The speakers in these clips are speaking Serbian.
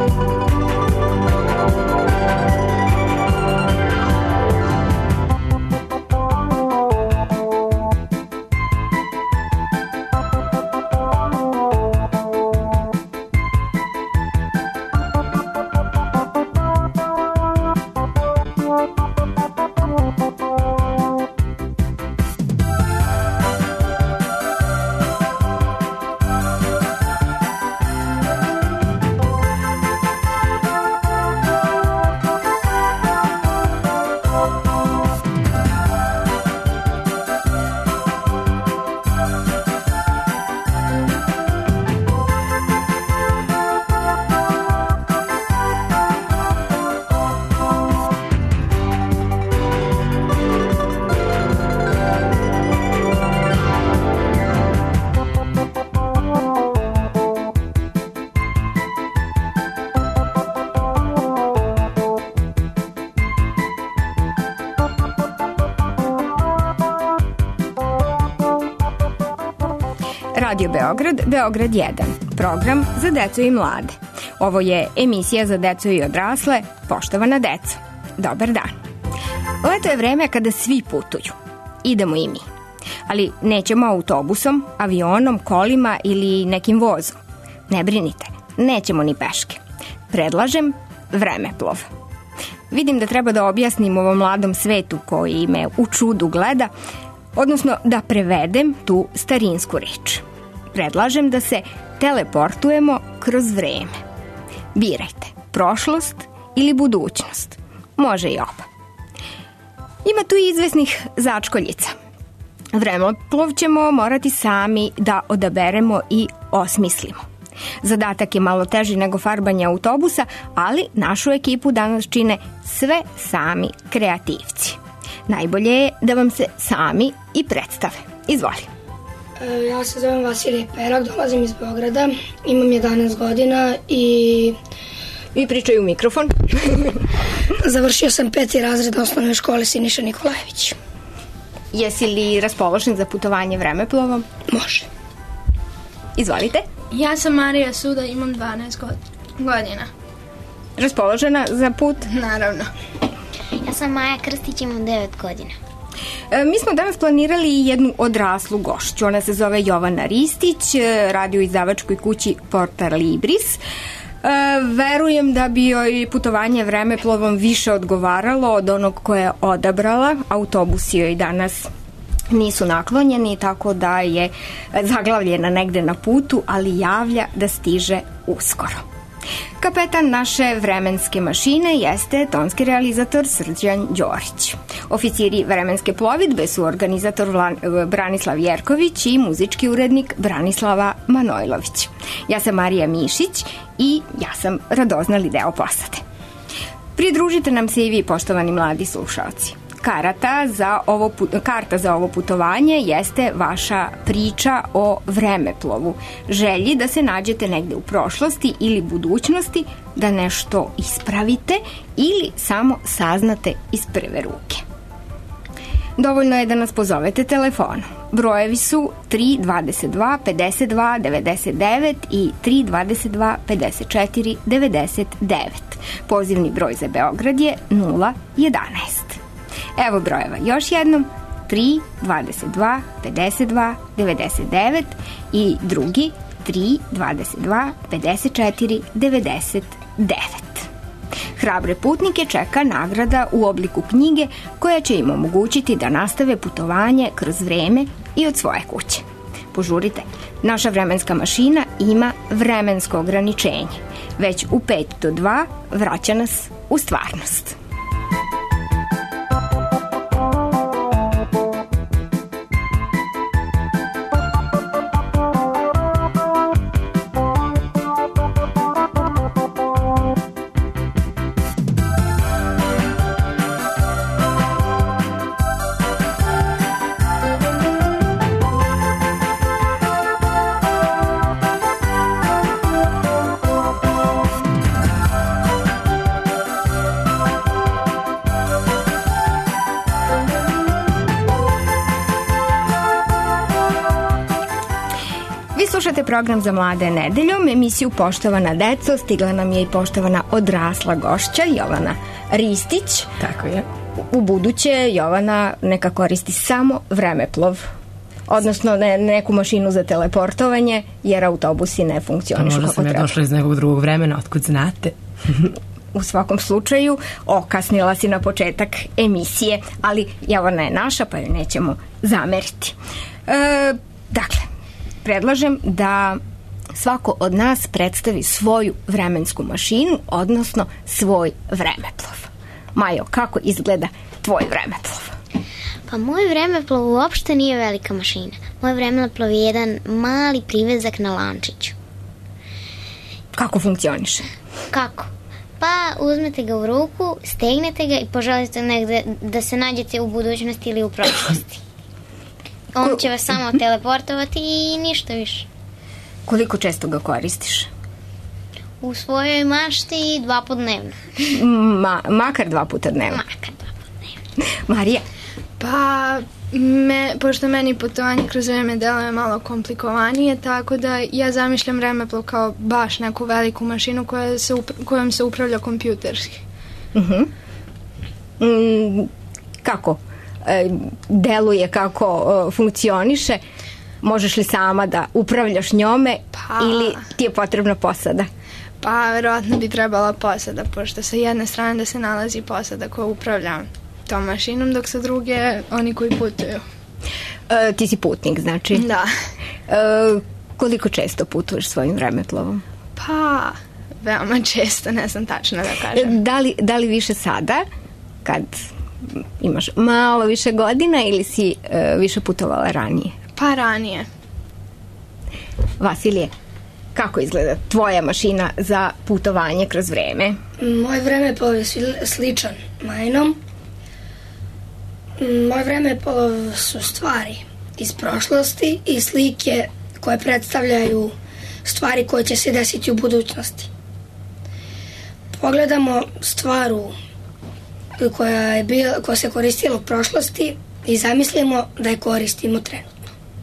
Radio Beograd, Beograd 1, program za decu i mlade. Ovo je emisija za decu i odrasle, poštovana deco. Dobar dan. Leto je vreme kada svi putuju. Idemo i mi. Ali nećemo autobusom, avionom, kolima ili nekim vozom. Ne brinite, nećemo ni peške. Predlažem vremeplov. Vidim da treba da objasnim ovom mladom svetu koji me u čudu gleda, odnosno da prevedem tu starinsku reč. Predlažem da se teleportujemo kroz vreme. Birajte, prošlost ili budućnost. Može i oba. Ima tu i izvesnih začkoljica. Vremeplov ćemo morati sami da odaberemo i osmislimo. Zadatak je malo teži nego farbanje autobusa, ali našu ekipu danas čine sve sami kreativci. Najbolje je da vam se sami i predstave. Izvoli. Ja se zovem Vasilij Perak, dolazim iz Beograda, imam 11 godina i pričaj u mikrofon. Završio sam 5. razred osnovne škole Siniša Nikolajević. Jesi li raspoložen za putovanje vremeplovom? Može. Izvolite. Ja sam Marija Suda, imam 12 godina. Raspoložena za put? Naravno. Ja sam Maja Krstić, imam 9 godina. Mi smo danas planirali jednu odraslu gošću. Ona se zove Jovana Ristić, radi u izdavačkoj kući Porta Libris. Verujem da bi joj putovanje vremeplovom više odgovaralo od onog koje je odabrala. Autobusi joj danas nisu naklonjeni, tako da je zaglavljena negde na putu, ali javlja da stiže uskoro. Kapetan naše vremenske mašine jeste tonski realizator Srđan Đorić. Oficiri vremenske plovidbe su organizator Branislav Jerković i muzički urednik Branislava Manojlović. Ja sam Marija Mišić i ja sam radoznali deo posade. Pridružite nam se i vi, poštovani mladi slušalci. Karta za ovo putovanje jeste vaša priča o vremeplovu, želji da se nađete negde u prošlosti ili budućnosti, da nešto ispravite ili samo saznate iz prve ruke. Dovoljno je da nas pozovete telefonom. Brojevi su 322 52 99 i 322 54 99. Pozivni broj za Beograd je 011. Evo brojeva još jednom, 3, 22, 52, 99 i drugi 3, 22, 54, 99. Hrabre putnike čeka nagrada u obliku knjige koja će im omogućiti da nastave putovanje kroz vreme i od svoje kuće. Požurite, naša vremenska mašina ima vremensko ograničenje. Već u 5 do 2 vraća nas u stvarnost. program za mlade nedeljom, emisiju Poštovana deco. Stigla nam je i poštovana odrasla gošća Jovana Ristić. Tako je. U buduće Jovana neka koristi samo vremeplov, odnosno neku mašinu za teleportovanje, jer autobusi ne funkcionišu kako treba. Možda sam ja došla iz nekog drugog vremena, otkud znate. U svakom slučaju, okasnila si na početak emisije, ali Jovana je naša, pa joj nećemo zameriti. Dakle, predlažem da svako od nas predstavi svoju vremensku mašinu, odnosno svoj vremeplov. Majo, kako izgleda tvoj vremeplov? Pa moj vremeplov uopšte nije velika mašina. Moj vremeplov je jedan mali privezak na lančiću. Kako funkcioniše? Kako? Pa uzmete ga u ruku, stegnete ga i poželite negde da se nađete u budućnosti ili u prošlosti. On će vas samo teleportovati i ništa više. Koliko često ga koristiš? U svojoj mašti 2 puta dnevno. Makar 2 puta dnevno? Makar 2 puta dnevno. Marija? Pa, pošto meni putovanje kroz vreme deluje malo komplikovanije, tako da ja zamišljam vremeplov kao baš neku veliku mašinu kojom se upravlja kompjuterski. Kako deluje, kako funkcioniše? Možeš li sama da upravljaš njome ili ti je potrebna posada? Pa, verovatno bi trebala posada, pošto sa jedne strane da se nalazi posada koja upravlja tom mašinom, dok sa druge oni koji putuju. Ti si putnik, znači? Da. Koliko često putuješ svojim vremeplovom? Pa, veoma često, ne znam tačno da kažem. Da li više sada, kad imaš malo više godina, ili si više putovala ranije? Pa ranije. Vasilije, kako izgleda tvoja mašina za putovanje kroz vreme? Moj vremeplov je sličan Majinom. Moj vremeplov su stvari iz prošlosti i slike koje predstavljaju stvari koje će se desiti u budućnosti. Pogledamo stvaru koja se koristila u prošlosti i zamislimo da je koristimo trenutno.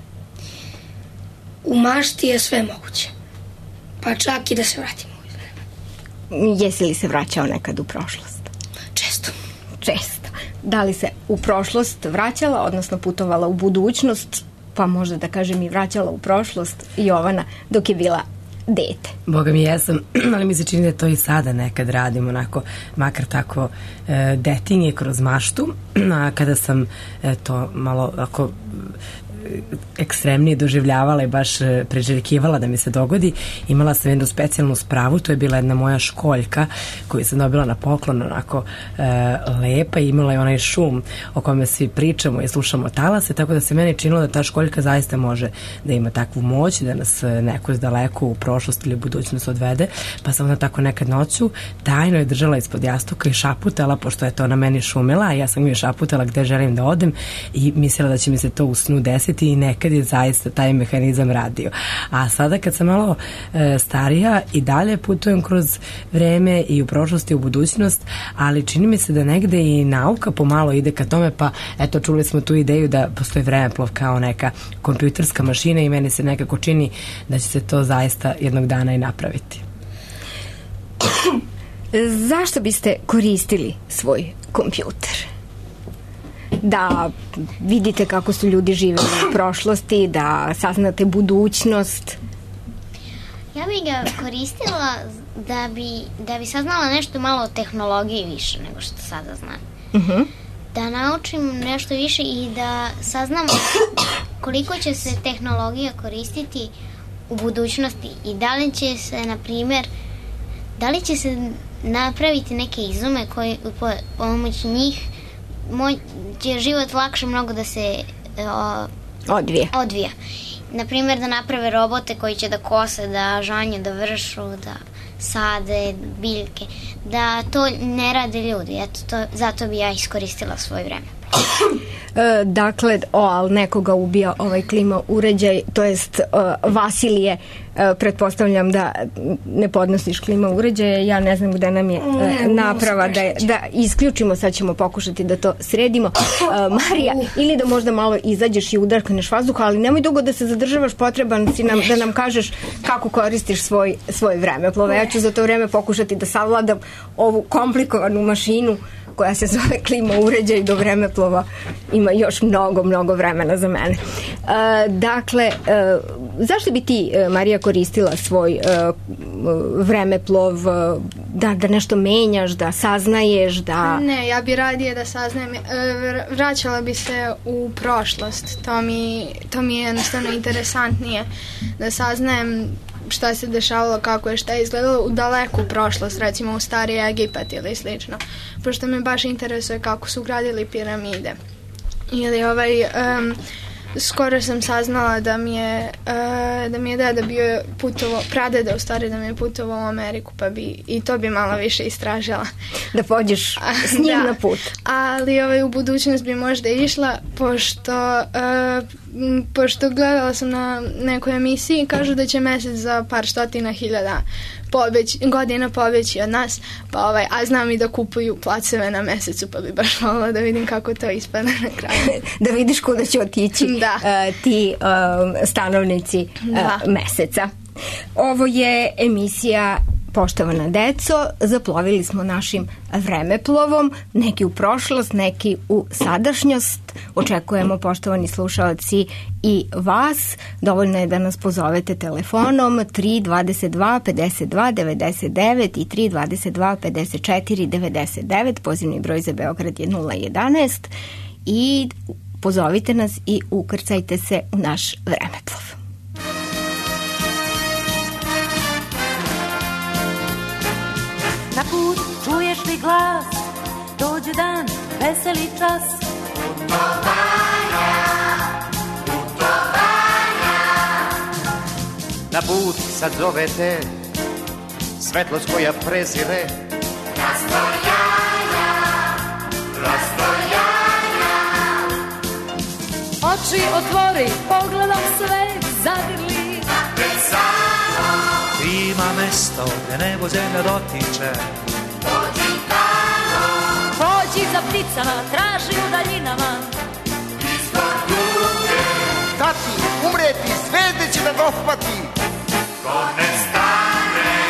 U mašti je sve moguće, pa čak i da se vratimo u vreme. Jesi li se vraćao nekad u prošlost? Često. Često. Da li se u prošlost vraćala, odnosno putovala u budućnost, pa možda da kažem i vraćala u prošlost Jovana dok je bila dete? Boga mi jesam, ali mi se čini da to i sada nekad radim, onako, makar tako detinje kroz maštu, a kada sam to malo ako ekstremnije doživljavala i baš preželjkivala da mi se dogodi, imala sam jednu specijalnu spravu, to je bila jedna moja školjka koju sam dobila na poklon, onako lepa, i imala je onaj šum o kome svi pričamo i slušamo talase, tako da se meni činilo da ta školjka zaista može da ima takvu moć, da nas neko daleko u prošlost ili budućnost odvede, pa sam onda tako nekad noću tajno je držala ispod jastuka i šaputala, pošto je to na meni šumela, a ja sam mi šaputala gde želim da odem i mislila da će mi se to u snu desiti i nekad je zaista taj mehanizam radio. A sada kad sam malo starija i dalje putujem kroz vreme i u prošlost i u budućnost, ali čini mi se da negde i nauka pomalo ide ka tome, pa eto, čuli smo tu ideju da postoji vremeplov kao neka kompjuterska mašina i meni se nekako čini da će se to zaista jednog dana i napraviti. Zašto biste koristili svoj kompjuter? Da vidite kako su ljudi živeli u prošlosti, da saznate budućnost? Ja bih ga koristila da bi saznala nešto malo o tehnologiji više nego što sada znam. Da naučim nešto više i da saznam koliko će se tehnologija koristiti u budućnosti i da li će se, na primjer, da li će se napraviti neke izume koji pomoć njih će život lakše mnogo da se odvija. Naprimjer, da naprave robote koji će da kose, da žanje, da vršu, da sade biljke, da to ne rade ljudi. Eto, zato bi ja iskoristila svoje vreme. Dakle, ali nekoga ubija ovaj klima uređaj, to jest Vasilije, pretpostavljam da ne podnosiš klima uređaje, ja ne znam gde nam je naprava da isključimo, sad ćemo pokušati da to sredimo. Marija, ili da možda malo izađeš i udarkneš vazduha, ali nemoj dugo da se zadržavaš, potreban si nam da nam kažeš kako koristiš svoj vremeplov. Ja ću za to vreme pokušati da savladam ovu komplikovanu mašinu koja se zove klima uređaj. Do vremeplova ima još mnogo vremena za mene. Dakle, zašto bi ti, Marija, koristila svoj vremeplov, da nešto menjaš, da saznaješ, da... Ne, ja bi radije da saznajem, vraćala bi se u prošlost, to mi je jednostavno interesantnije, da saznajem šta se dešavalo, kako je, šta je izgledalo u daleku prošlost, recimo u stari Egipat ili slično, pošto me baš interesuje kako su gradili piramide. Ili skoro sam saznala da mi je deda bio putovao, pradeda u stvari, da mi je putovao u Ameriku, pa bi i to bi malo više istražila. Da pođeš s njim na put. Ali u budućnost bi možda išla, pošto gledala sam na nekoj emisiji, kažu da će mesec za par stotina hiljada godina pobeći od nas, a znam i da kupuju placeve na mesecu, pa bi baš volila da vidim kako to ispada na kraju. Da vidiš kuda će otići ti stanovnici meseca. Ovo je emisija Poštovana deco, zaplovili smo našim vremeplovom, neki u prošlost, neki u sadašnjost. Očekujemo, poštovani slušaoci, i vas. Dovoljno je da nas pozovete telefonom 322 52 99 i 322 54 99. Pozivni broj za Beograd je 011 i pozovite nas i ukrcajte se u naš vremeplov. Na put čuješ li glas, dođe dan, veseli čas. Putovanja, putovanja. Na put sad zovete, svetlost koja prezire. Rastojanja, rastojanja. Oči otvori, pogledom sve zagrli. Ima mesto gde nebo zemlja dotiče. Pođi tamo, pođi za pticama, traži u daljinama. Izvor duge, Tati, umreti, zvezde će da dohvati. ko ne stane.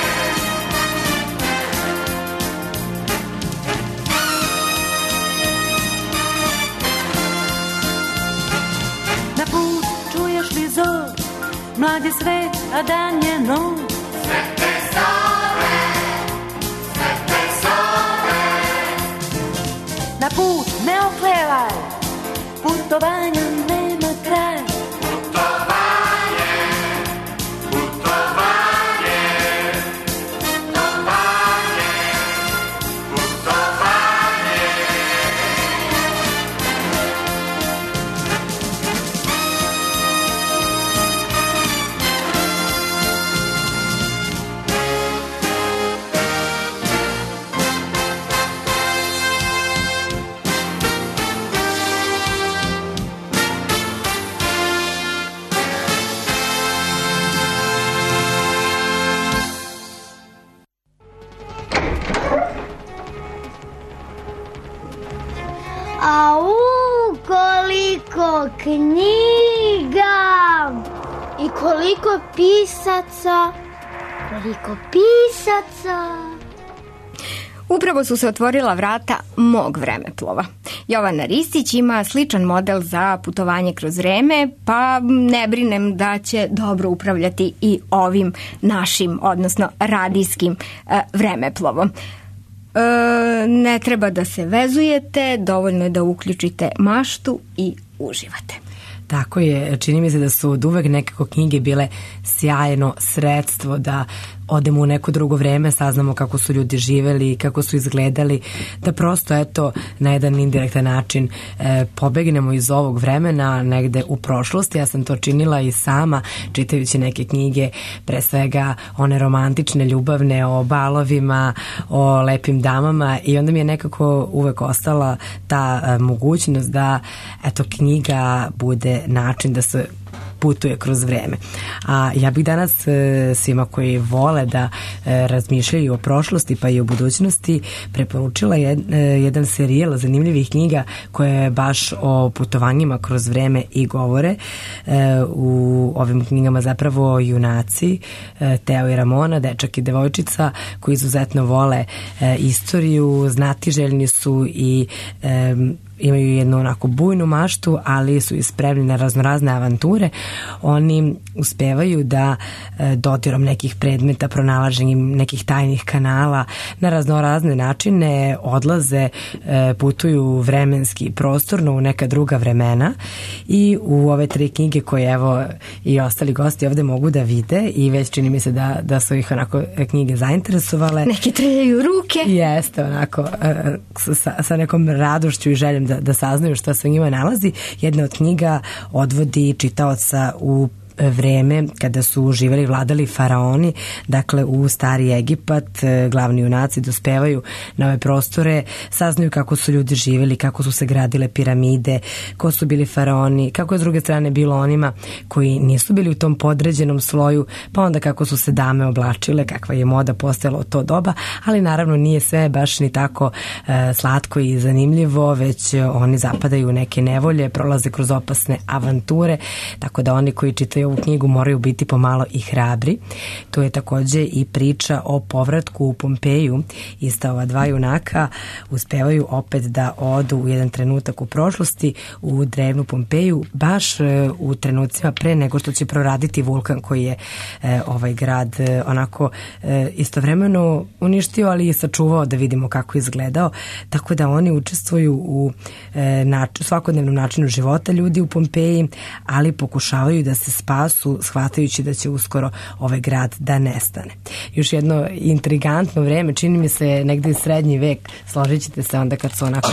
Na put čuješ li zor, mlad je svet, a dan je noć. Sve te zove, sve te zove. Na put ne oklevaj, putovanja nema kraj. Putovanje, putovanje, putovanje, putovanje. Au, koliko knjiga i koliko pisaca, koliko pisaca. Upravo su se otvorila vrata mog vremeplova. Jovana Ristić ima sličan model za putovanje kroz vreme, pa ne brinem da će dobro upravljati i ovim našim, odnosno radijskim vremeplovom. Ne treba da se vezujete, dovoljno je da uključite maštu i uživate. Tako je, čini mi se da su od uvek nekako knjige bile sjajno sredstvo da odemo u neko drugo vreme, saznamo kako su ljudi živeli, kako su izgledali, da prosto eto na jedan indirektan način pobegnemo iz ovog vremena negde u prošlosti. Ja sam to činila i sama čitajući neke knjige, pre svega one romantične, ljubavne, o balovima, o lepim damama, i onda mi je nekako uvek ostala ta mogućnost da eto knjiga bude način da se putuje kroz vreme. A ja bih danas svima koji vole da razmišljaju o prošlosti pa i o budućnosti preporučila jedan serijal zanimljivih knjiga koje baš o putovanjima kroz vreme i govore. U ovim knjigama zapravo junaci Teo i Ramona, dečak i devojčica, koji izuzetno vole istoriju, znatiželjni su i imaju jednu onako bujnu maštu, ali su i spremni na raznorazne avanture. Oni uspevaju da dodirom nekih predmeta, pronalaženjem nekih tajnih kanala na raznorazne načine odlaze, putuju vremenski i prostorno u neka druga vremena, i u ove 3 knjige koje evo i ostali gosti ovde mogu da vide, i već čini mi se da su ih onako knjige zainteresovale. Neki trljaju ruke. Jeste, onako sa nekom radošću i željom da saznaju šta se u njima nalazi. Jedna od knjiga odvodi čitaoca u vreme kada su živeli i vladali faraoni, dakle u stari Egipat. Glavni junaci dospevaju na ove prostore, saznaju kako su ljudi živeli, kako su se gradile piramide, ko su bili faraoni, kako je s druge strane bilo onima koji nisu bili u tom podređenom sloju, pa onda kako su se dame oblačile, kakva je moda postojala od to doba, ali naravno nije sve baš ni tako slatko i zanimljivo, već oni zapadaju u neke nevolje, prolaze kroz opasne avanture, tako da oni koji čitaju ovu knjigu moraju biti pomalo i hrabri. To je takođe i priča o povratku u Pompeju. Ista ova 2 junaka uspevaju opet da odu u jedan trenutak u prošlosti u drevnu Pompeju, baš u trenucima pre nego što će proraditi vulkan koji je ovaj grad onako istovremeno uništio, ali i sačuvao, da vidimo kako je izgledao. Tako da oni učestvuju u svakodnevnom načinu života ljudi u Pompeji, ali pokušavaju da se spasu, shvatajući da će uskoro ovaj grad da nestane. Još jedno intrigantno vreme, čini mi se negde srednji vek, složit ćete se, onda kad su onako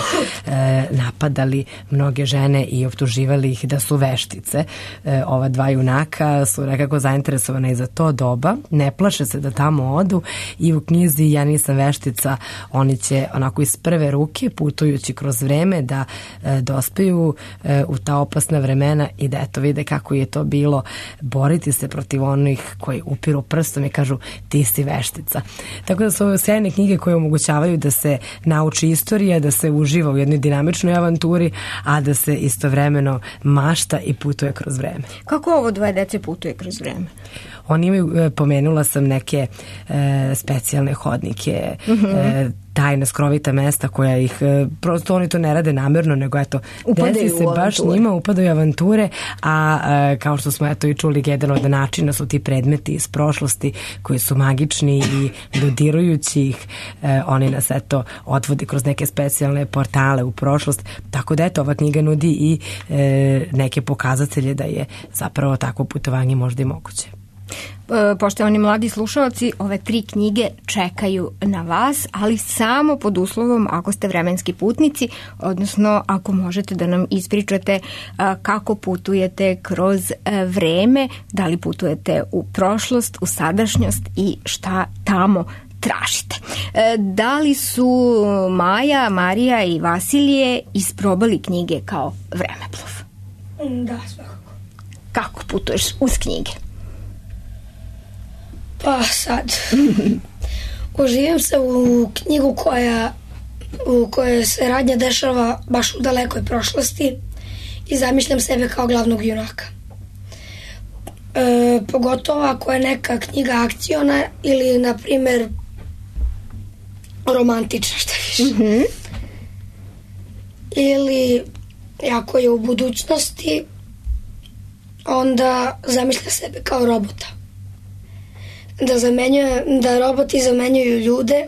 napadali mnoge žene i optuživali ih da su veštice. Ova 2 junaka su nekako zainteresovane i za to doba, ne plaše se da tamo odu, i u knjizi Ja nisam veštica oni će onako iz prve ruke, putujući kroz vreme, da dospeju u ta opasna vremena i da eto vide kako je to bilo boriti se protiv onih koji upiru prstom i kažu ti si veštica. Tako da su ove sjajne knjige koje omogućavaju da se nauči istorija, da se uživa u jednoj dinamičnoj avanturi, a da se istovremeno mašta i putuje kroz vreme. Kako ovo 2 dece putuje kroz vreme? Oni imaju, pomenula sam, neke specijalne hodnike, tajna skrovita mesta koja ih, prosto oni to ne rade namerno, nego eto, desi se baš njima, upadaju avanture, a kao što smo eto i čuli, jedan od načina su ti predmeti iz prošlosti koji su magični i dodirujući ih, oni nas eto odvodi kroz neke specijalne portale u prošlost, tako da eto ova knjiga nudi i neke pokazatelje da je zapravo takvo putovanje možda i moguće. Poštovani mladi slušalci, ove 3 knjige čekaju na vas, ali samo pod uslovom ako ste vremenski putnici, odnosno ako možete da nam ispričate kako putujete kroz vreme, da li putujete u prošlost, u sadašnjost i šta tamo tražite. Da li su Maja, Marija i Vasilije isprobali knjige kao vremeplov? Da, svakako. Kako putuješ uz knjige? Pa sad, uživim se u knjigu u kojoj se radnja dešava baš u dalekoj prošlosti i zamišljam sebe kao glavnog junaka. Pogotovo ako je neka knjiga akciona ili, na primer, romantična, šta više. Ili ako je u budućnosti, onda zamišlja sebe kao robota. Da roboti zamenjuju ljude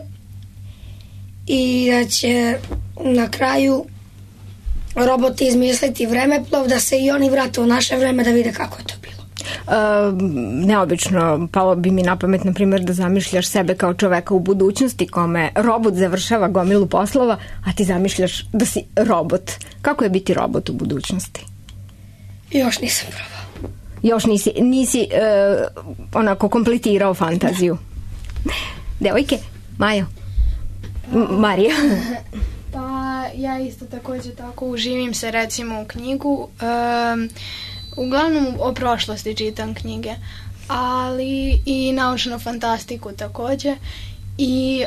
i da će na kraju roboti izmisliti vremeplov da se i oni vrate u naše vreme da vide kako je to bilo. Neobično, palo bi mi na pamet, na primjer, da zamišljaš sebe kao čoveka u budućnosti kome robot završava gomilu poslova, a ti zamišljaš da si robot. Kako je biti robot u budućnosti? Još nisam probao. Još nisi onako kompletirao fantaziju. Devojke, Majo, Marija. Pa ja isto također tako uživim se recimo u knjigu. Uglavnom o prošlosti čitam knjige, ali i naučnu fantastiku također. I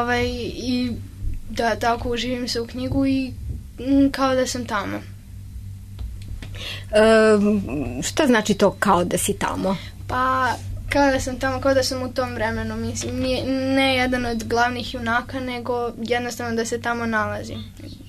da, tako uživim se u knjigu i kao da sam tamo. Šta znači to kao da si tamo? Pa kao da sam tamo, kao da sam u tom vremenu, mislim, ne jedan od glavnih junaka, nego jednostavno da se tamo nalazim.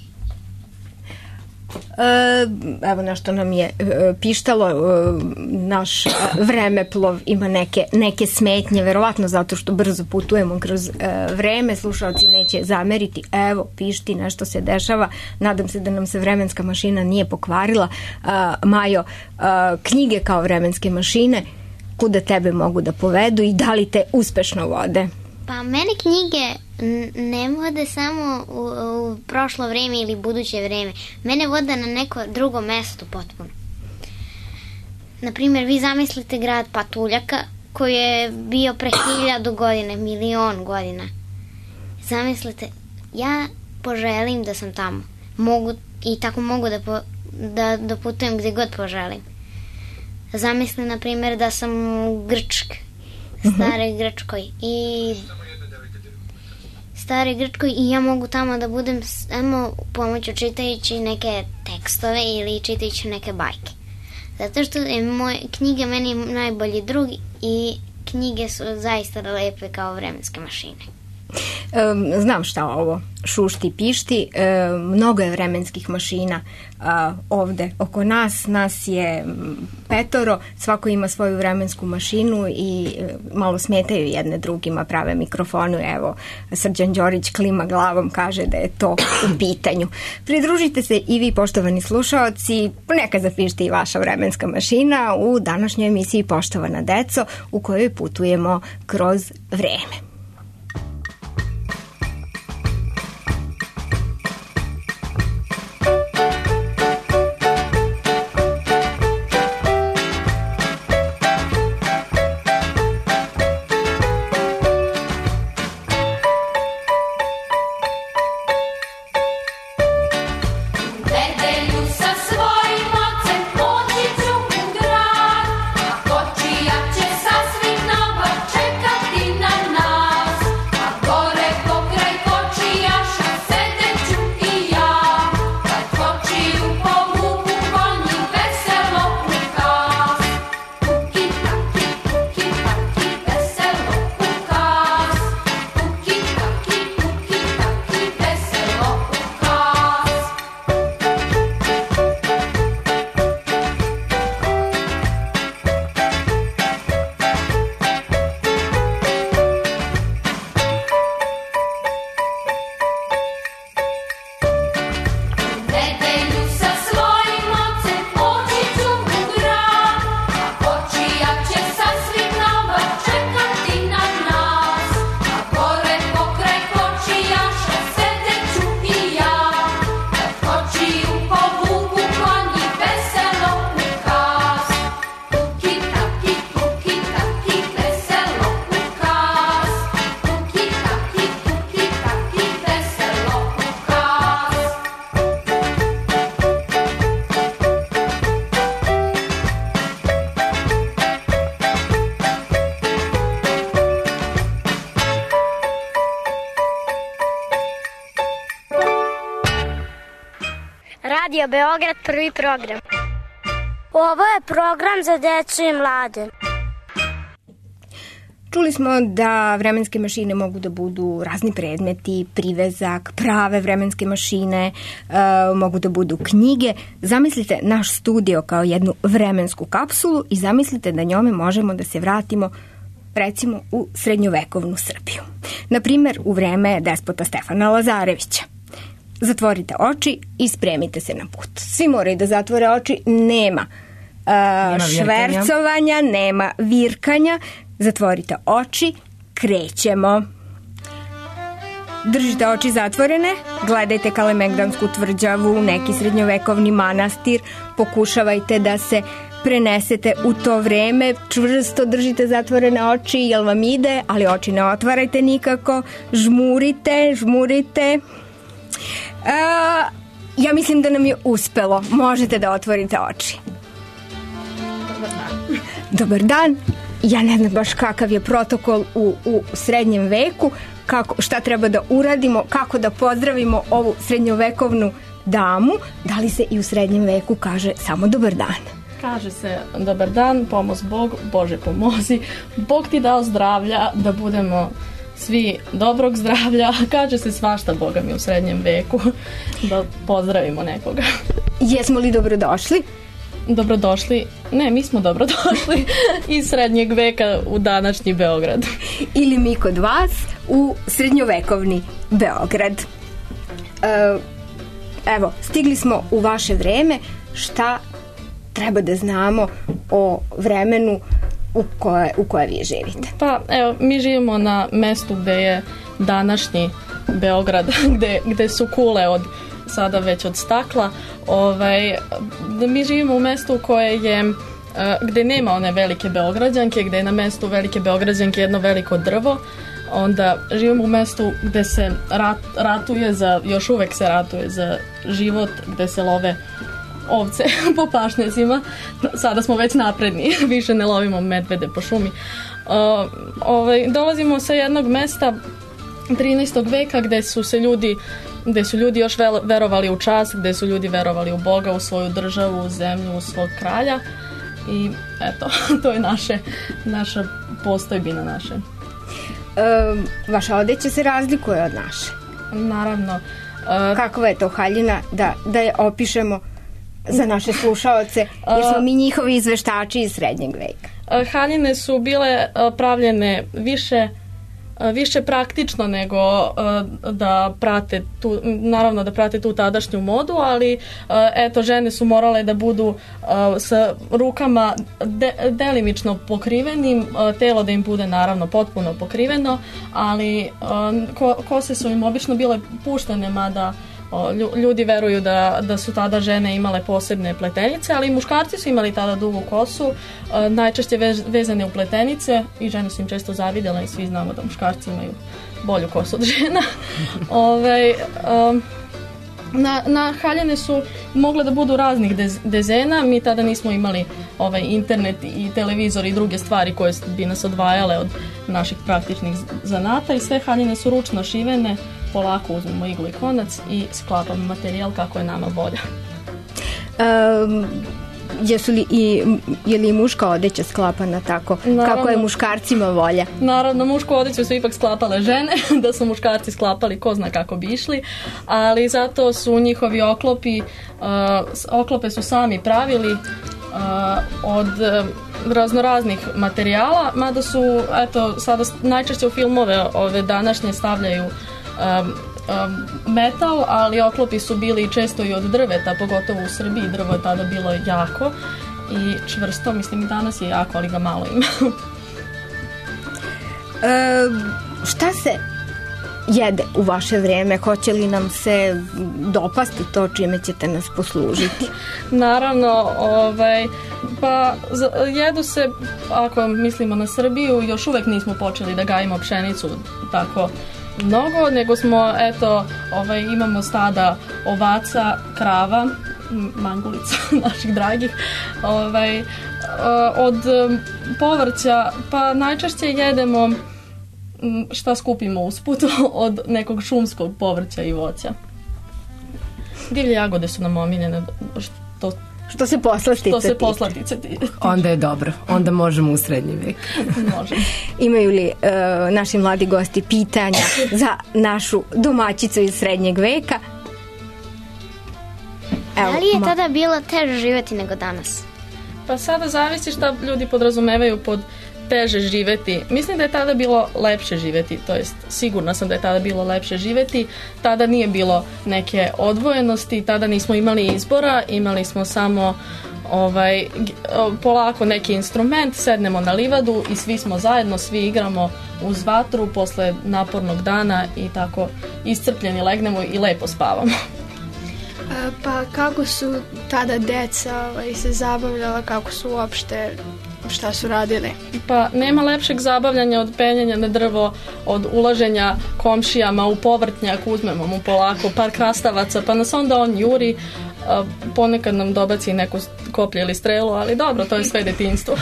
Evo nešto nam je pištalo, naš vremeplov ima neke smetnje, verovatno zato što brzo putujemo kroz vreme, slušalci neće zameriti, evo pišti, nešto se dešava, nadam se da nam se vremenska mašina nije pokvarila. Majo, knjige kao vremenske mašine, kuda tebe mogu da povedu i da li te uspešno vode? Pa mene knjige ne vode samo u prošlo vreme ili buduće vreme. Mene vode na neko drugo mesto potpuno. Naprimjer, vi zamislite grad Patuljaka koji je bio pre 1000 godina, 1.000.000 godina. Zamislite, ja poželim da sam tamo. I tako mogu da putujem gdje god poželim. Zamislim, na primjer, da sam u Staroj Grčkoj i ja mogu tamo da budem samo pomoću čitajući neke tekstove ili čitajući neke bajke. Zato što je knjige meni najbolji drug i knjige su zaista lepe kao vremenske mašine. Znam šta ovo šušti pišti, mnogo je vremenskih mašina ovde oko nas je 5, svako ima svoju vremensku mašinu i malo smetaju jedne drugima, prave mikrofonu. Evo, Srđan Đorić klima glavom, kaže da je to u pitanju. Pridružite se i vi, poštovani slušaoci, neka zapišite i vaša vremenska mašina u današnjoj emisiji Poštovana deco, u kojoj putujemo kroz vreme. Radio Beograd, prvi program. Ovo je program za decu i mlade. Čuli smo da vremenske mašine mogu da budu razni predmeti, privezak, prave vremenske mašine, mogu da budu knjige. Zamislite naš studio kao jednu vremensku kapsulu i zamislite da njome možemo da se vratimo recimo u srednjovekovnu Srbiju. Na primjer, u vreme despota Stefana Lazarevića. Zatvorite oči i spremite se na put. Svi moraju da zatvore oči, nema švercovanja, nema virkanja. Zatvorite oči, krećemo. Držite oči zatvorene, gledajte Kalemegdansku tvrđavu, neki srednjovekovni manastir, pokušavajte da se prenesete u to vreme, čvrsto držite zatvorene oči, jel vam ide, ali oči ne otvarajte nikako, žmurite. Ja mislim da nam je uspelo, možete da otvorite oči. Dobar dan. Ja ne znam baš kakav je protokol u srednjem veku, šta treba da uradimo, kako da pozdravimo ovu srednjovekovnu damu. Da li se i u srednjem veku kaže samo dobar dan? Kaže se dobar dan, pomoz Bog, Bože pomozi, Bog ti dao zdravlja, da budemo svi dobrog zdravlja. Kaže se svašta, Boga mi, u srednjem veku, da pozdravimo nekoga. Jesmo li dobrodošli? Dobrodošli, ne, mi smo dobrodošli iz srednjeg veka u današnji Beograd. Ili mi kod vas u srednjovekovni Beograd. Evo, stigli smo u vaše vreme. Šta treba da znamo o vremenu u koje vi živite? Pa, evo, mi živimo na mestu gde je današnji Beograd, gde su kule sada već od stakla. Mi živimo u mestu koje je, gde nema one velike Beograđanke, gde je na mestu velike Beograđanke jedno veliko drvo. Onda živimo u mestu gde se još uvek se ratuje za život, gde se love ovce po pašnjacima. Sada smo već napredni, više ne lovimo medvede po šumi. Dolazimo sa jednog mesta 13. veka gde su ljudi još verovali u čast, gde su ljudi verovali u Boga, u svoju državu, u zemlju, u svog kralja. I eto, to je naša postojbina naše. Vaša odeća se razlikuje od naše? Naravno. Kakva je to haljina, da je opišemo za naše slušaoce, jer smo mi njihovi izveštači iz srednjeg veka? Haljine su bile pravljene više praktično nego da prate tu tadašnju modu, ali eto, žene su morale da budu sa rukama delimično pokrivenim, telo da im bude naravno potpuno pokriveno, ali kose su im obično bile puštene, mada ljudi veruju da su tada žene imale posebne pletenice, ali i muškarci su imali tada dugu kosu, najčešće vezane u pletenice, i žene su im često zavidjela, i svi znamo da muškarci imaju bolju kosu od žena. Na haljine su mogle da budu raznih dezena. Mi tada nismo imali internet i televizor i druge stvari koje bi nas odvajale od naših praktičnih zanata, i sve haljine su ručno šivene. Polako uzmemo iglu i konac i sklapamo materijal kako je nama volja. Je li muška odeća sklapana tako? Naravno, kako je muškarcima volja? Naravno, mušku odeću su ipak sklapale žene, da su muškarci sklapali ko zna kako bi išli, ali zato su njihovi oklope su sami pravili od raznoraznih materijala, mada su, eto, sada najčešće u filmove ove današnje stavljaju metal, ali oklopi su bili često i od drveta, pogotovo u Srbiji. Drvo je tada bilo jako i čvrsto, mislim i danas je jako, ali ga malo ima. Šta se jede u vaše vrijeme? Hoće li nam se dopasti to čime ćete nas poslužiti? Naravno, pa jedu se, ako mislimo na Srbiju, još uvek nismo počeli da gajimo pšenicu tako mnogo, nego smo, eto, imamo stada ovaca, krava, mangulica naših dragih, od povrća, pa najčešće jedemo šta skupimo usput od nekog šumskog povrća i voća. Divlje jagode su nam omiljene, što se poslastice tiče. Onda je dobro, onda možemo u srednji vek. Možemo. Imaju li naši mladi gosti pitanja za našu domaćicu iz srednjeg veka? Evo, da li je tada bilo teže živjeti nego danas? Pa sada zavisi šta ljudi podrazumevaju pod teže živjeti. Mislim da je tada bilo lepše živjeti, to jest sigurna sam da je tada bilo lepše živjeti. Tada nije bilo neke odvojenosti, tada nismo imali izbora, imali smo samo polako neki instrument, sednemo na livadu i svi smo zajedno, svi igramo uz vatru posle napornog dana i tako iscrpljeni legnemo i lepo spavamo. Pa kako su tada deca se zabavljala, kako su uopšte, šta su radili? Pa nema lepšeg zabavljanja od penjanja na drvo, od ulaženja komšijama u povrtnjak, uzmemo mu polako par krastavaca, pa nas onda on juri, ponekad nam dobaci neku koplje ili strelu, ali dobro, to je sve detinjstvo.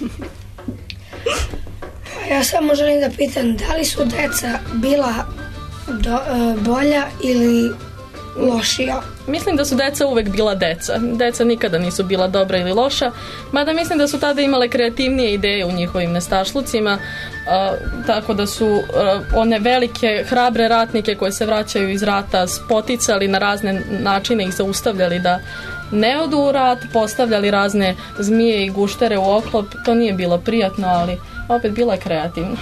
Ja samo želim da pitam, da li su deca bila bolja ili lošija? Mislim da su deca uvek bila deca. Deca nikada nisu bila dobra ili loša, mada mislim da su tada imale kreativnije ideje u njihovim nestašlucima, tako da su one velike, hrabre ratnike koje se vraćaju iz rata spoticali na razne načine, ih zaustavljali da ne odu u rat, postavljali razne zmije i guštere u oklop. To nije bilo prijatno, ali opet bilo je kreativno.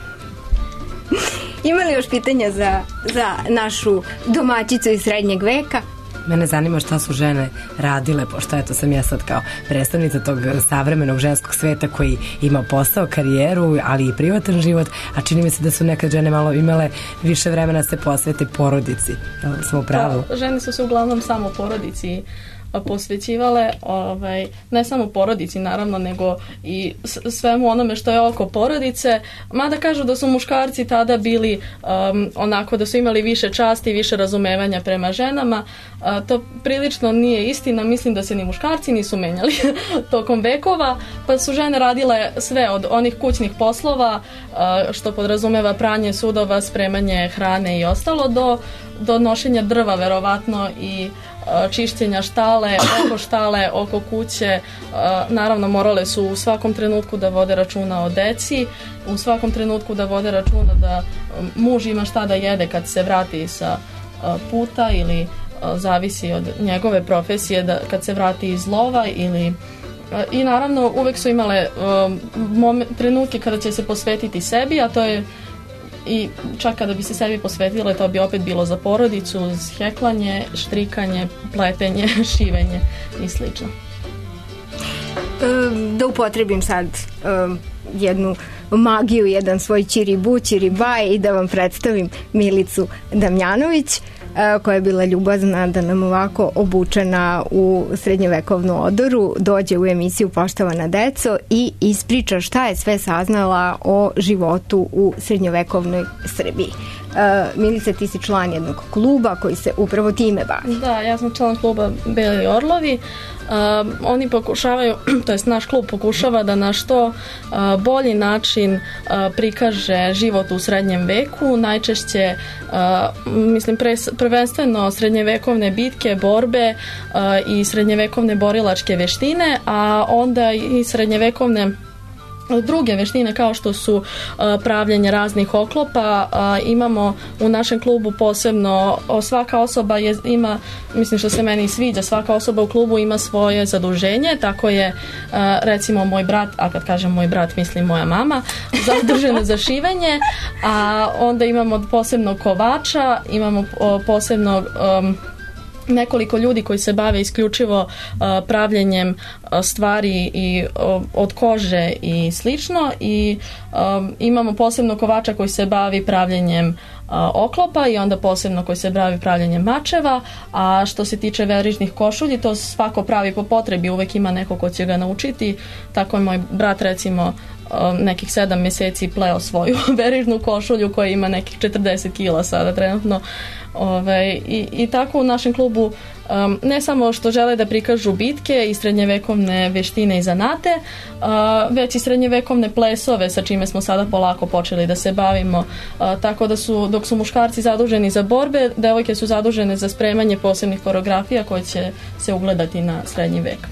Ima li još pitanja za našu domaćicu iz srednjeg veka? Mene zanima šta su žene radile, pošto eto sam ja sad kao predstavnica tog savremenog ženskog sveta koji ima posao, karijeru, ali i privatan život, a čini mi se da su nekad žene malo imale više vremena se posvete porodici. Smo u pravu? Da, žene su se uglavnom samo porodici posvećivale, ne samo porodici naravno, nego i svemu onome što je oko porodice, mada kažu da su muškarci tada bili onako da su imali više časti i više razumevanja prema ženama. To prilično nije istina, mislim da se ni muškarci nisu menjali tokom vekova, pa su žene radile sve od onih kućnih poslova, što podrazumeva pranje sudova, spremanje hrane i ostalo, do nošenja drva verovatno i čišćenja štale, oko štale, oko kuće. Naravno morale su u svakom trenutku da vode računa o deci, u svakom trenutku da vode računa da muž ima šta da jede kad se vrati sa puta ili zavisi od njegove profesije da kad se vrati iz lova i naravno uvek su imale trenutke kada će se posvetiti sebi, a to je i čak kada bi se sebi posvetile, to bi opet bilo za porodicu, uz heklanje, štrikanje, pletenje, šivenje i slično. Da upotrebim sad jednu magiju, jedan svoj čiribu, čiribaj i da vam predstavim Milicu Damjanović, koja je bila ljubazna da nam ovako obučena u srednjovekovnu odoru dođe u emisiju Poštovana deco i ispriča šta je sve saznala o životu u srednjovekovnoj Srbiji. Milice, ti si član jednog kluba koji se upravo time bavi. Da, ja sam član kluba Beli orlovi. Oni pokušavaju, to jest naš klub pokušava da na što bolji način prikaže život u srednjem veku, najčešće mislim prvenstveno srednjevekovne bitke, borbe i srednjevekovne borilačke veštine, a onda i srednjevekovne druge veštine kao što su pravljenje raznih oklopa. Imamo u našem klubu posebno, svaka osoba ima, mislim što se meni sviđa, svaka osoba u klubu ima svoje zaduženje, tako je recimo moj brat, a kad kažem moj brat mislim moja mama, zadužena za šivenje, a onda imamo posebno kovača, imamo posebno nekoliko ljudi koji se bave isključivo pravljenjem stvari i od kože i slično i imamo posebno kovača koji se bavi pravljenjem oklopa i onda posebno koji se bavi pravljenjem mačeva, a što se tiče verižnih košulji, to svako pravi po potrebi, uvek ima neko ko će ga naučiti, tako je moj brat recimo nekih 7 meseci pleo svoju verižnu košulju koja ima nekih 40 kila sada trenutno. I tako u našem klubu ne samo što žele da prikažu bitke i srednjevekovne veštine i zanate, već i srednjevekovne plesove sa čime smo sada polako počeli da se bavimo, tako da su, dok su muškarci zaduženi za borbe, devojke su zadužene za spremanje posebnih koreografija koje će se ugledati na srednji vek.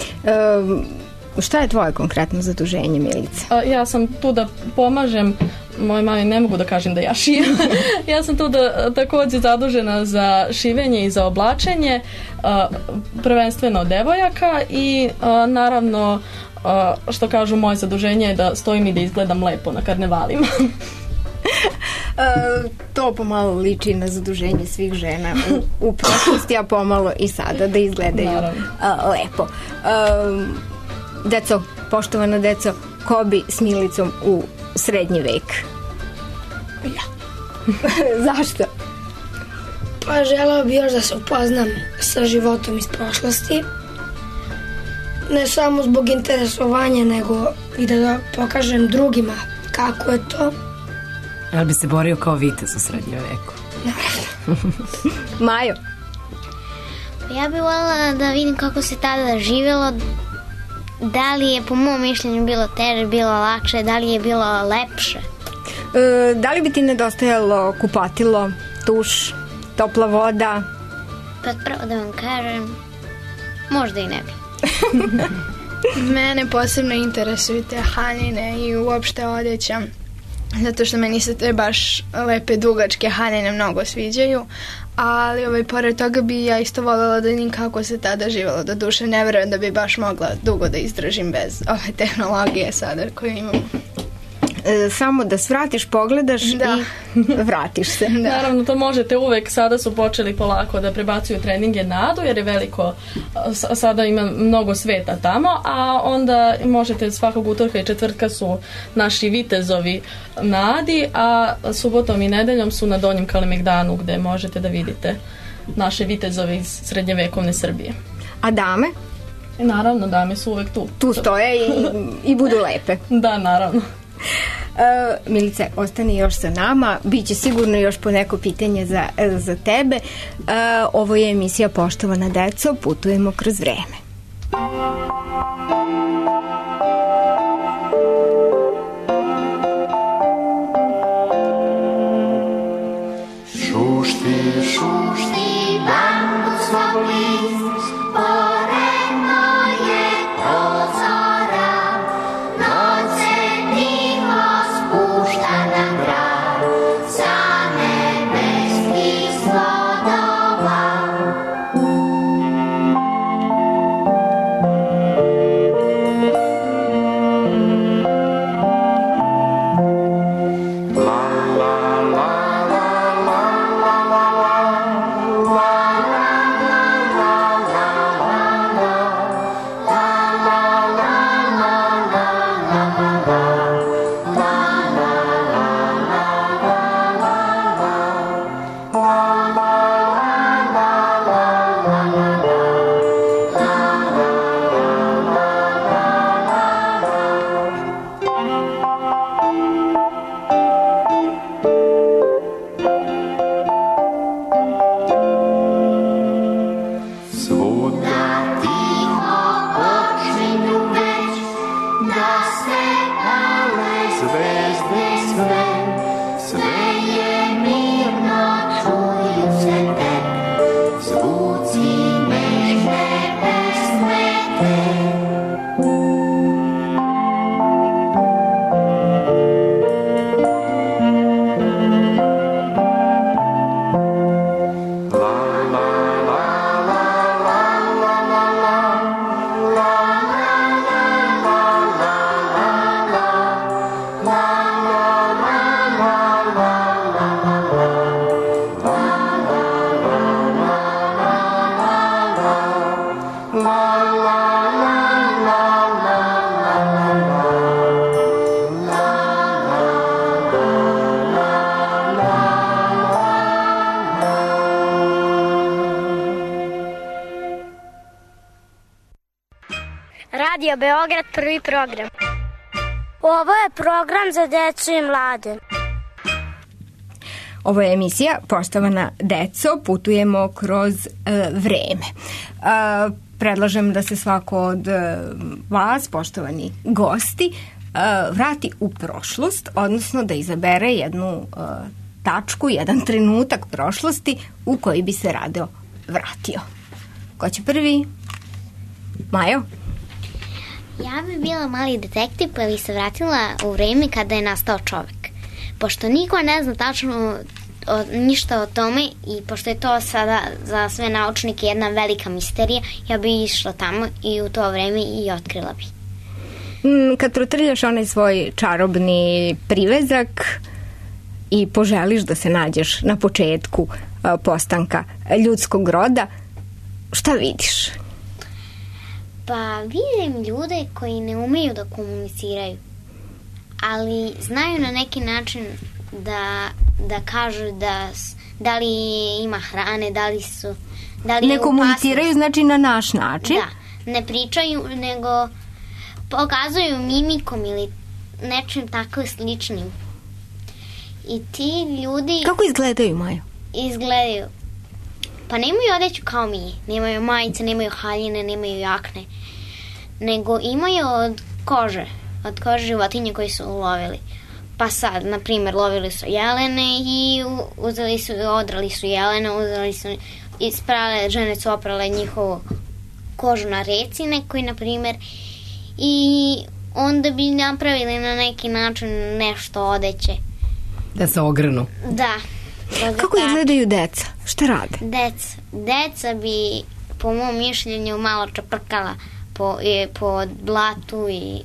Šta je tvoje konkretno zaduženje, Milica? Ja sam tu da pomažem moje mami, ne mogu da kažem da ja šijem. Ja sam tu takođe zadužena za šivenje i za oblačenje, prvenstveno devojaka i naravno što kažu moje zaduženje je da stojim i da izgledam lepo na karnevalima. To pomalo liči na zaduženje svih žena u prošlosti, a pomalo i sada da izgledaju lepo. Deco, poštovana deco, ko bi s Milicom u srednji vek? Ja. Zašto? Pa želeo bi još da se upoznam sa životom iz prošlosti. Ne samo zbog interesovanja, nego i da pokažem drugima kako je to. Ali bi se borio kao vitez u srednjem veku? Naravno. Majo? Ja bih voljela da vidim kako se tada živjelo, da li je po mom mišljenju bilo teže, bilo lakše, da li je bilo lepše. Da li bi ti nedostajalo kupatilo, tuš, topla voda? Pa pravo da vam kažem, možda i ne bi. Mene posebno interesuju te haljine i uopšte odeća, zato što meni se te baš lepe dugačke haljine mnogo sviđaju, ali pored toga bi ja isto voljela da vidim kako se tada živjelo. Do duše ne verujem da bi baš mogla dugo da izdržim bez ove tehnologije sada koju imamo. Samo da svratiš, pogledaš i vratiš se. Naravno, to možete uvek. Sada su počeli polako da prebacuju treninge na Adu, jer je veliko, sada ima mnogo sveta tamo, a onda možete svakog utorka i četvrtka su naši vitezovi na Adi, a subotom i nedeljom su na Donjem Kalemegdanu, gde možete da vidite naše vitezove iz srednjevekovne Srbije. A dame? Naravno, dame su uvek tu. Tu stoje i budu lepe. Da, naravno. Milice, ostani još sa nama, biće sigurno još po neko pitanje za tebe. Ovo je emisija Poštovana deco, putujemo kroz vreme. Šušti, šušti, bambu svog list, poredno je prozora, noć se tiho spušta na grad, sa nebeskih svodova. Radio Beograd, prvi program. Ovo je program za decu i mlade. Ovo je emisija Poštovana deco, putujemo kroz vreme. Predlažem da se svako od vas, poštovani gosti, vrati u prošlost, odnosno da izabere jednu tačku, jedan trenutak prošlosti u koji bi se rado vratio. Ko će prvi? Majo? Ja bi bila mali detektiv pa bi se vratila u vreme kada je nastao čovek. Pošto niko ne zna tačno ništa o tome i pošto je to sada za sve naučnike jedna velika misterija, ja bi išla tamo i u to vreme i otkrila bi. Kad protrljaš onaj svoj čarobni privezak i poželiš da se nađeš na početku postanka ljudskog roda, šta vidiš? Pa vidim ljude koji ne umeju da komuniciraju, ali znaju na neki način da kažu da li ima hrane, da li ne komuniciraju, znači na naš način? Da, ne pričaju, nego pokazuju mimikom ili nečim tako sličnim. I ti ljudi... Kako izgledaju, Majo? Izgledaju. Pa nemaju odeću kao mi. Nemaju majice, nemaju haljine, nemaju jakne. Nego imaju od kože životinje koji su lovili. Pa sad, na primjer, lovili su jelene i odrali su jelene, žene su oprale njihovu kožu na reci nekoj, na primjer, i onda bi napravili na neki način nešto odeće. Da se ogrnu. Da. Kako izgledaju deca? Šta rade? Deca bi, po mom mišljenju, malo čeprkala po blatu i...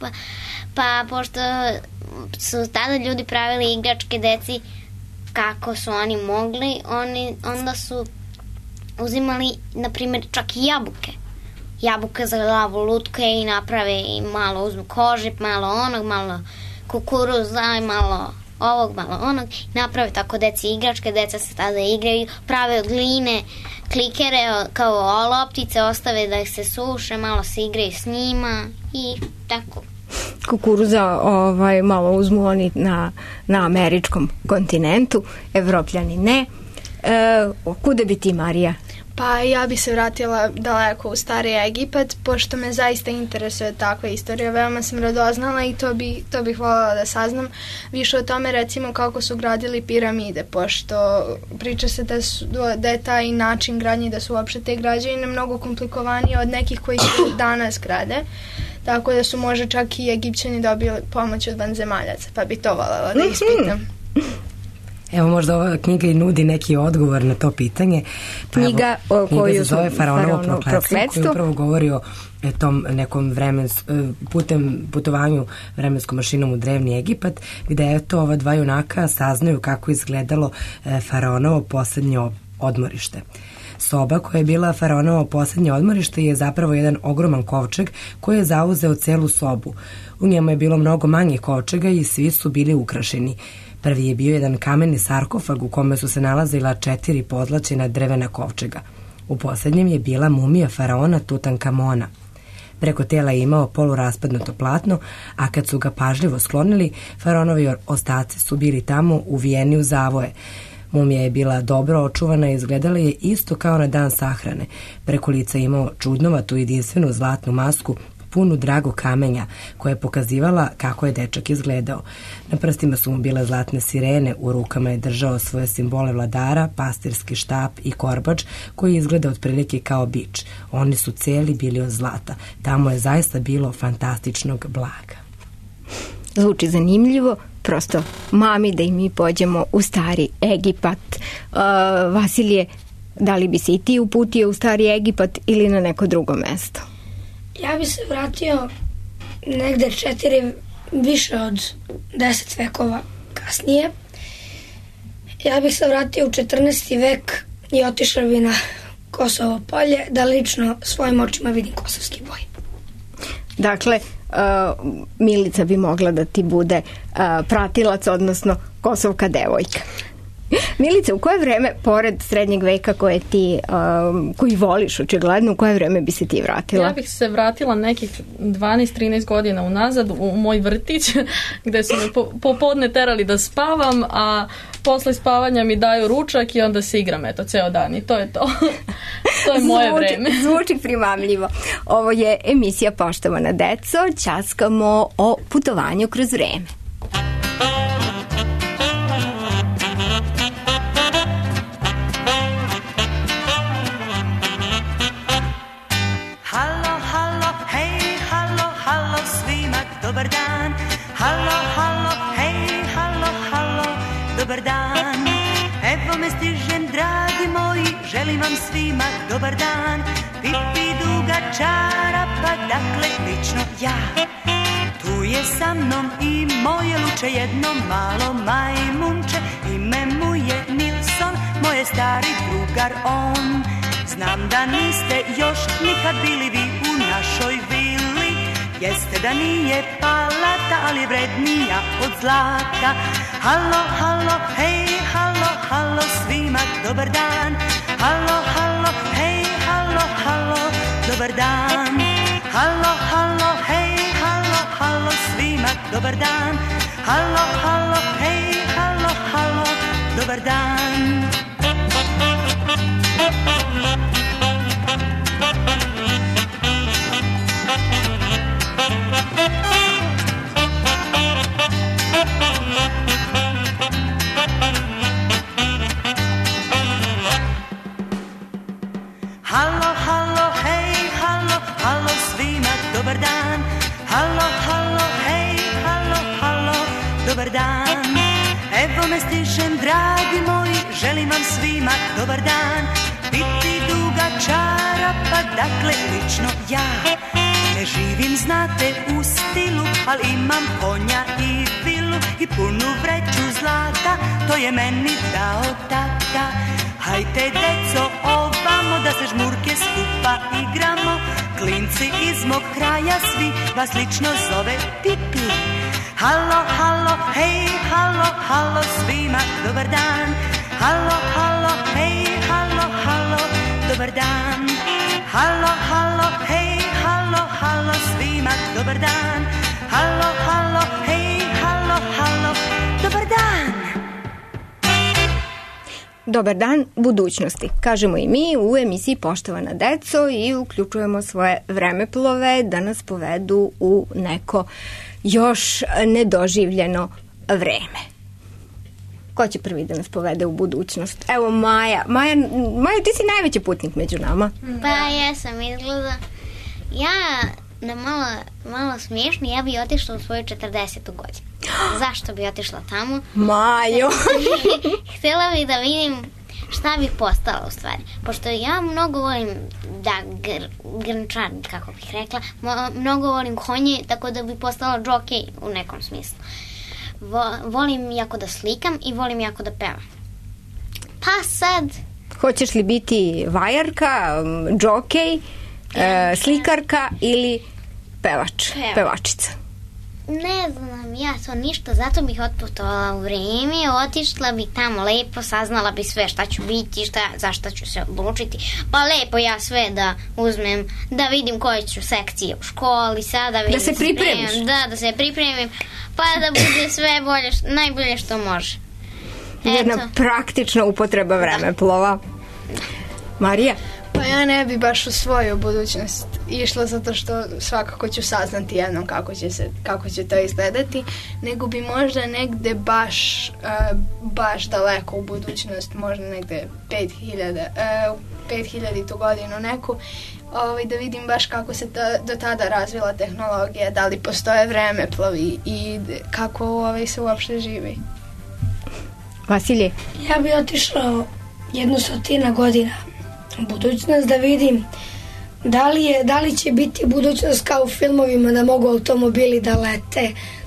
Pa pošto su tada ljudi pravili igračke deci kako su oni mogli, onda su uzimali, na primjer, čak i jabuke za glavu, lutke i naprave i malo uzmu kože, malo onog, malo kukuruza, malo ovog, malo onog, naprave tako deci igračke, deca se tada igraju, prave od gline klikere kao loptice, ostave da ih se suše, malo se igraju s njima i tako. Kukuruza malo uzmu oni na američkom kontinentu, Evropljani ne. Kuda bi ti, Marija? Pa ja bi se vratila daleko u stari Egipat, pošto me zaista interesuje takva istorija. Veoma sam radoznala i to bih voljela da saznam više o tome, recimo kako su gradili piramide, pošto priča se da je taj način gradnje, da su uopšte te građevine mnogo komplikovanije od nekih koji se danas grade. Tako da su možda čak i Egipćani dobili pomoć od vanzemaljaca, pa bi to voljela da ispitam. Evo, možda ova knjiga i nudi neki odgovor na to pitanje. Knjiga koju se zove Faraonovo prokletstvo, koju upravo govori o tom nekom putovanju vremenskom mašinom u drevni Egipat, gde je to ova dva junaka saznaju kako izgledalo Faraonovo poslednje odmorište. Soba koja je bila Faraonovo poslednje odmorište je zapravo jedan ogroman kovčeg koji je zauzeo celu sobu. U njemu je bilo mnogo manjih kovčega i svi su bili ukrašeni. Prvi je bio jedan kameni sarkofag u kome su se nalazila 4 pozlaćena drvena kovčega. U poslednjem je bila mumija faraona Tutankamona. Preko tela je imao poluraspadnuto platno, a kad su ga pažljivo sklonili, faraonovi ostaci su bili tamo uvijeni u zavoje. Mumija je bila dobro očuvana i izgledala je isto kao na dan sahrane. Preko lica je imao čudnovatu jedinstvenu zlatnu masku punu dragog kamenja, koja je pokazivala kako je dečak izgledao. Na prstima su mu bile zlatne sirene, u rukama je držao svoje simbole vladara, pastirski štap i korbač, koji izgleda otprilike kao bič. Oni su celi bili od zlata. Tamo je zaista bilo fantastičnog blaga. Zvuči zanimljivo, prosto mami da i mi pođemo u stari Egipat. Vasilije, da li bi se i ti uputio u stari Egipat ili na neko drugo mesto? Ja bi se vratio negde više od 10 vekova kasnije. Ja bih se vratio u 14. vek i otišao bi na Kosovo polje da lično svojim očima vidim kosovski boj. Dakle, Milica bi mogla da ti bude pratilac, odnosno kosovka devojka. Milica, u koje vreme, pored srednjeg veka koji voliš očigledno, u koje vreme bi se ti vratila? Ja bih se vratila nekih 12-13 godina unazad u moj vrtić, gde su me popodne terali da spavam, a posle spavanja mi daju ručak i onda se igram, ceo dan, i to je to. To je moje vreme. Zvuči primamljivo. Ovo je emisija Poštovana deco, ćaskamo o putovanju kroz vreme. Dobar dan, halo, halo, hej, halo, halo, dobar dan. Evo me stižem, dragi moji, želim vam svima dobar dan. Pipi duga čarapa, dakle lično ja. Tu Tu je sa mnom i moje luče jedno malo majmunče, ime mu je Nilson, moje stari drugar on. Znam da niste još nikad bili vi u našoj vili, jeste da nije palata, ali je vrednija od zlata. Halo, halo, hej, halo, halo, svima dobar dan. Halo, halo, hej, halo, halo, dobar dan. Halo, halo, hej, halo, halo, svima dobar dan. Halo, halo, hej, halo, halo, dobar dan. Halo, halo, hej, halo, halo, svima dobar dan. Halo, halo, hej, halo, halo, dobar dan. Evo me stižem, dragi moji, želim vam svima dobar dan. Biti dugačara, pa dakle lično ja ne živim, znate, u stilu, ali imam konja i vilu i punu vreću zlata, to je meni dao tata. Hajte, deco, ovamo da se žmurke skupa igramo. Klinci iz mog kraja svi vas lično zove Pipi. Halo, halo, hej, halo, halo, svima dobar dan. Halo, halo, hej, halo, halo, dobar dan. Halo, halo, hej, halo, halo, svima dobar dan. Halo, halo, hej, halo, halo, dobar dan. Dobar dan budućnosti, kažemo i mi u emisiji Poštovana deco i uključujemo svoje vremeplove da nas povedu u neko još nedoživljeno vreme. Ko će prvi da nas povede u budućnost? Evo Maja, ti si najveći putnik među nama. Pa ja sam izgleda. Ja na malo smiješno, ja bi otišla u svoju 40. godinu. Zašto bi otišla tamo? Majo! Htjela bih da vidim šta bih postala u stvari. Pošto ja mnogo volim da grnčarim, kako bih rekla. Mnogo volim konje, tako da bih postala džokej u nekom smislu. Volim jako da slikam i volim jako da pevam. Pa sad... Hoćeš li biti vajarka, džokej, slikarka ili pevačica? Ne znam ja to ništa, zato bih otputovala u vrijeme, otišla bih tamo lepo, saznala bih sve šta ću biti, za šta ću se odlučiti, pa lepo ja sve da uzmem, da vidim koje ću sekcije u školi, sada vidim, da se pripremiš. Da se pripremim, pa da bude sve bolje, najbolje što može. Jedna praktična upotreba vremeplova. Marija? Pa ja ne bi baš u svoju budućnost išla zato što svakako ću saznati jednom kako će to izgledati, nego bi možda negde baš daleko u budućnost, možda negde 5000 godinu neku, da vidim baš kako se do tada razvila tehnologija, da li postoje vremeplovi i kako se uopšte živi. Vasilije? Ja bi otišao 100 godina u budućnost da vidim da li će biti budućnost kao u filmovima, da mogu automobili da lete,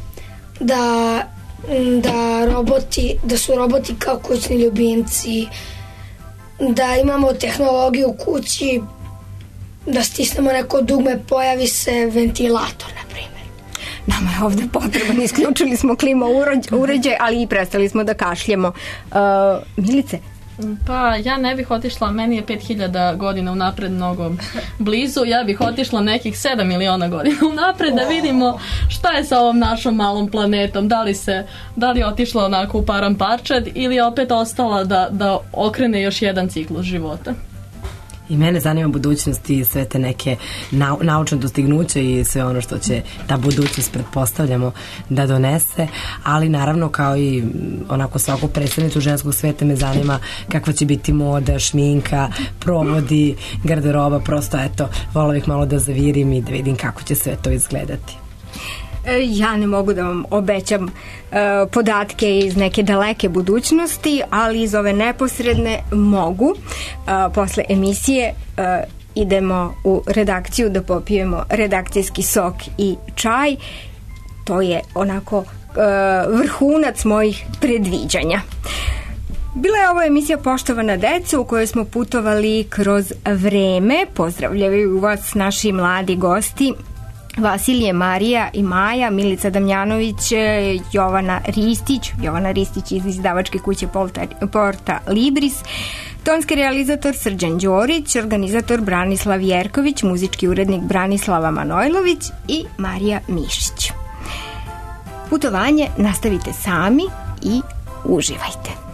da su roboti kao kućni ljubimci, da imamo tehnologiju u kući, da stisnemo neko dugme, pojavi se ventilator, na primjer. Nama je ovde potreban, isključili smo klima uređaj, ali i prestali smo da kašljemo. Milice? Pa ja ne bih otišla, meni je 5000 godina unapred mnogo blizu, ja bih otišla nekih 7 miliona godina unapred da vidimo šta je sa ovom našom malom planetom, da li je otišla onako u param parčad ili je opet ostala da okrene još jedan ciklus života. I mene zanima budućnost i sve te neke naučne dostignuća i sve ono što će ta budućnost, pretpostavljamo, da donese, ali naravno kao i onako svaku predstavnicu ženskog sveta me zanima kakva će biti moda, šminka, provodi, garderoba, prosto eto, volila bih malo da zavirim i da vidim kako će sve to izgledati. Ja ne mogu da vam obećam podatke iz neke daleke budućnosti, ali iz ove neposredne mogu. Posle emisije idemo u redakciju da popijemo redakcijski sok i čaj to je onako vrhunac mojih predviđanja. Bila je ovo emisija Poštovana deca u kojoj smo putovali kroz vreme. Pozdravljaju vas naši mladi gosti Vasilije, Marija i Maja, Milica Damjanović, Jovana Ristić iz izdavačke kuće Porta Libris, tonski realizator Srđan Đorić, organizator Branislav Jerković, muzički urednik Branislava Manojlović i Marija Mišić. Putovanje nastavite sami i uživajte.